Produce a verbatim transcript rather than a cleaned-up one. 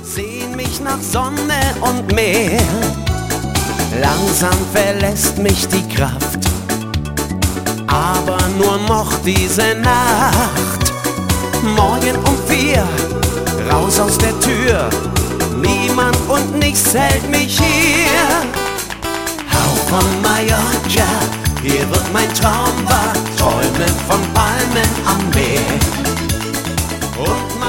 sehn mich nach Sonne und Meer. Langsam verlässt mich die Kraft, aber nur noch diese Nacht. Morgen um vier, raus aus der Tür, niemand und nichts hält mich hier. Hauch von Mallorca, hier wird mein Traum wahr, träume von Palmen am Meer. Und